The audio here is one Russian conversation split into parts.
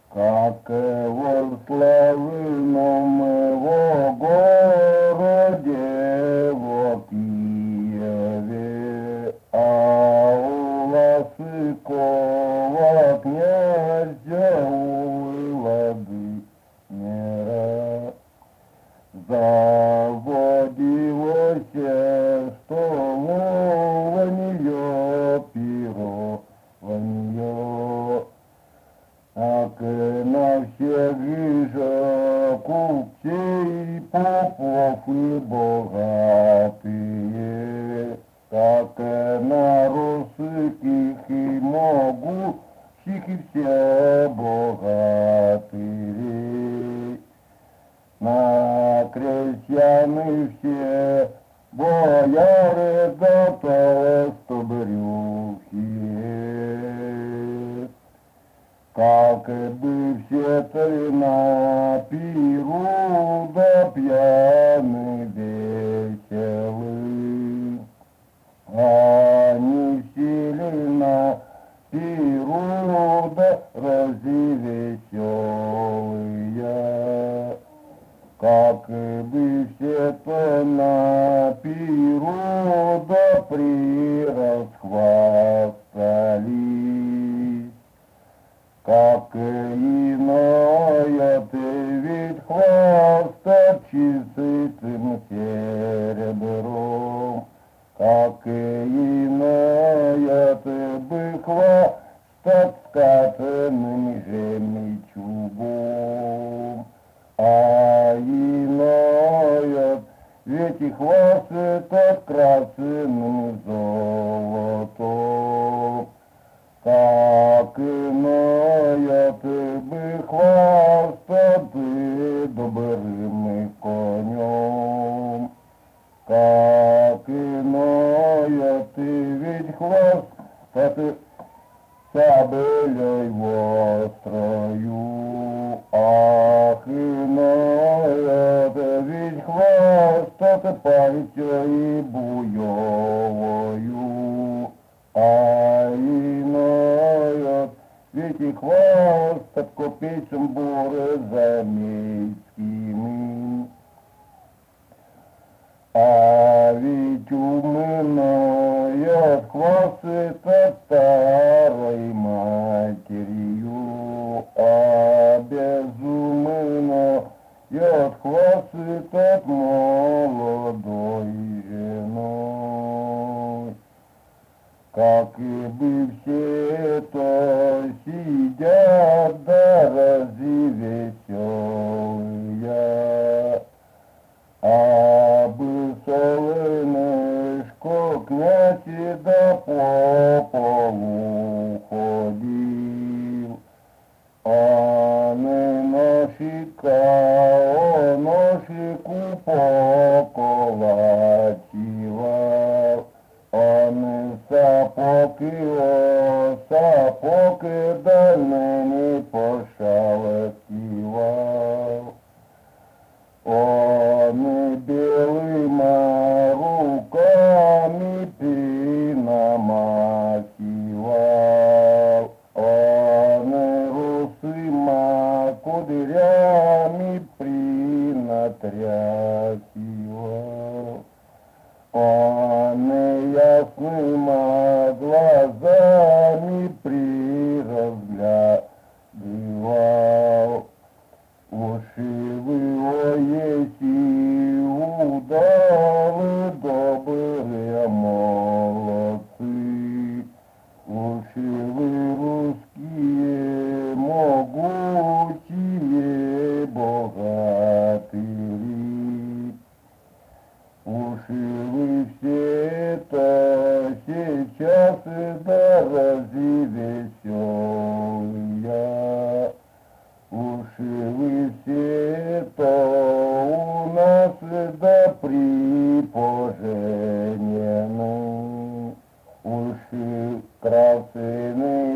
Как в славном городе в Киеве, а у Ласыкова князя Владимира заводилось столование, пирование. Ак на всех же купцей, попов и богатые, как на русских и могущих и все богатырей. На крестьяны все бояры да толстобрюхие. Как бы все на пиру да пьяны веселы, они сели на пиру да развеселые. Как бы все на пиру да прирасхвастались. Как иное ты ведь хвастать чистым серебром, как иное ты бы хвастать скатанным жемчугом, а иное ведь и хвастать красным золотом. Как иное ты бы хвастать ты добрым конем, как иное ты ведь хвастать сабелей вострою, ах, иное ты ведь хвастать пальцей буевою, а иное ведь и хвастать купецом бурозамейскими. А ведь умная хвастает от старой матерью, а безумная хвастает от молодой женой. Как и бы все то сидят да разве веселые, а бы солнышко князь да по полу ходил, а не ножику поколотила. Он сапог дальний пошалостивал. Он белыми руками принамахивал. Он русыми кудрями принатряхивал. Он ясными глазами приразглядывал. Уши вы, если удалы, добрые молодцы, уши вы, русские, могучие богатыри. Уши вы все-то сейчас да разве веселые. Уши вы все-то у нас да припоженены. Уши красные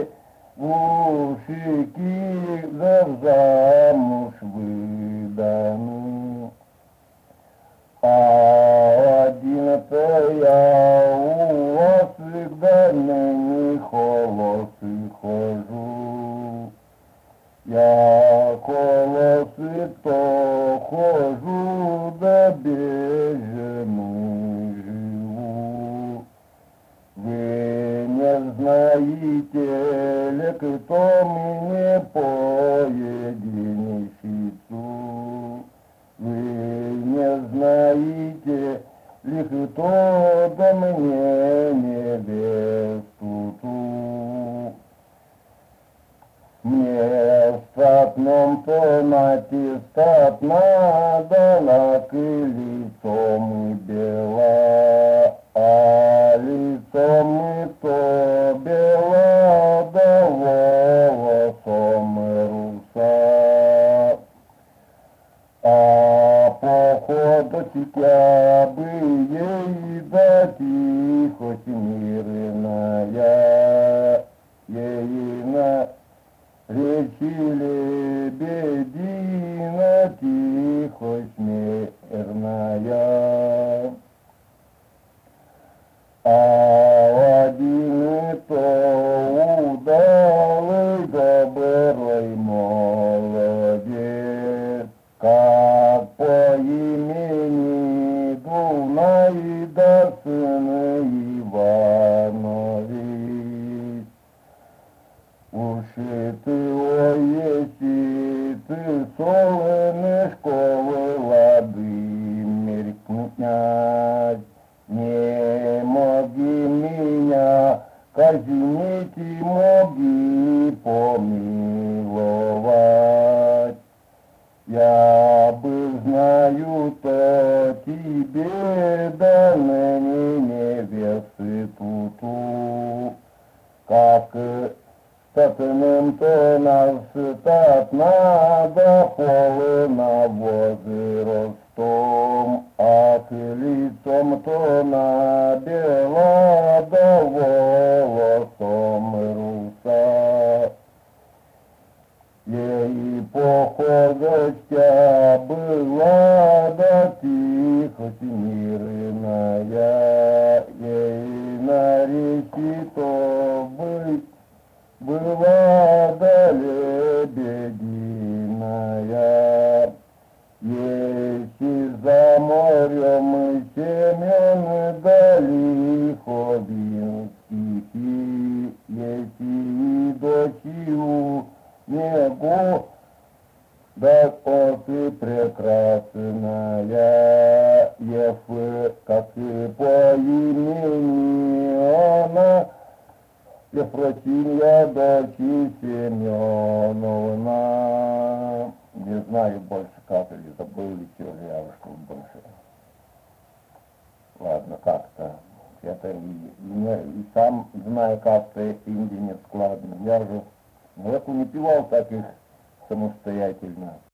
девушки да замуж выданы. А один-то я у вас всегда ныне холосый хожу. Я колосы то хожу, да без жены живу. Вы не знаете ли, кто мне по единичицу? Вы не знаете ли, кто да мне невесту ту? Мне статном-то натискать надо, лицом и бела, а лицом и то бела, да волосом и руса. А походу тебя бы ей да тихо смиренная, ей на речи лебедина тихо смирная. А один и то удалый добрый молодец, как по имени Дунай да сын Иванович. Уши ты, ой, если ты солнышковой Владимир князь, не моги меня казнить и моги помиловать. Я бы знаю, то тебе да ныне невесты туту, как статным-то нас стать надо полно возрастом, а к лицом-то на бела да волосом руса. Ей походочка была да тихо смиренная, ей на реки то быть была да лебединая. Если за морем Семен да Лиховинский, если и дочью небо, да ты прекрасная, как и по имени она, Ефросинья, дочь Семеновна. Не знаю больше как, или забыл, или чего, я уж тут больше. Ладно, как-то. Это и сам знаю, как-то Индии не складно. Я же не певал таких самостоятельно.